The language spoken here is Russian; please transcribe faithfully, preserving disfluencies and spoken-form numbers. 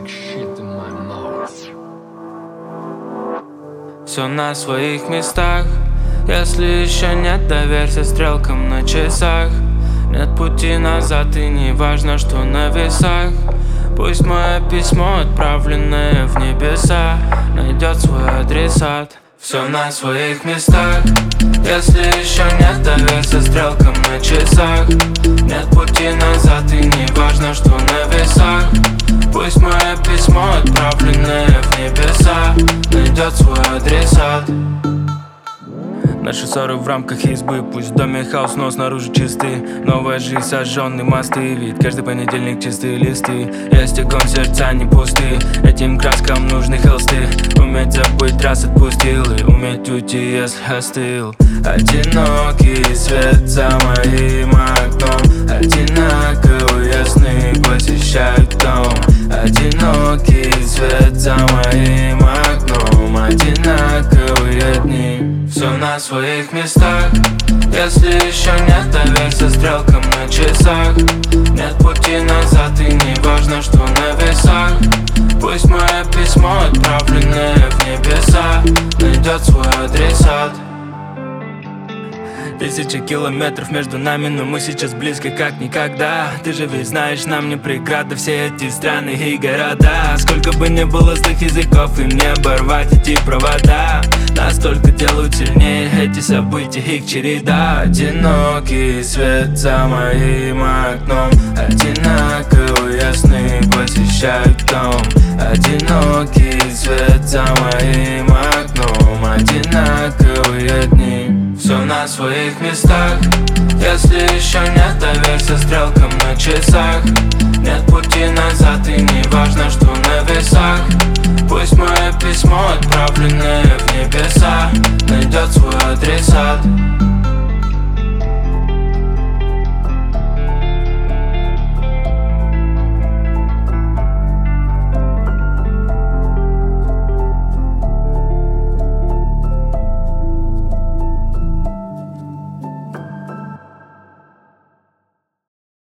Все на своих местах. Если еще нет, доверься стрелкам на часах. Нет пути назад и не важно, что на весах. Пусть мое письмо, отправленное в небеса, найдет свой адресат. Все на своих местах. Если еще нет, доверься стрелкам на часах. Нет пути назад и не важно, что на весах. Пусть мое письмо, отправленное в небеса, найдет свой адресат. Наши ссоры в рамках избы. Пусть в доме хаос, но снаружи чистый. Новая жизнь, сожженные мосты. Ведь каждый понедельник чистые листы. Есть огонь, сердца не пусты. Этим краскам нужны холсты. Уметь забыть, раз отпустил, и уметь уйти, если остыл. Одинокий свет за моим окном. Одинаковые сны посещают дом. Одинокий свет за моим окном. Одинаковые дни. Все на своих местах. Если еще нет, доверься стрелкам на часах. Нет пути назад и не важно, что на весах. Пусть мое письмо, отправленное в небеса, найдет свой адресат. Тысячи километров между нами, но мы сейчас близко как никогда. Ты же ведь знаешь, нам не преграда все эти страны и города. Сколько бы ни было злых языков, им не оборвать эти провода. Настолько делают сильнее эти события, их череда. Одинокий свет за моим окном. Одинаковые сны посещают дом. Одинокий свет за моим окном. Одинаковые дни. Все на своих местах. Если еще нет, доверься стрелкам на часах. Нет пути назад и не важно, что на весах. Пусть мое письмо, отправленное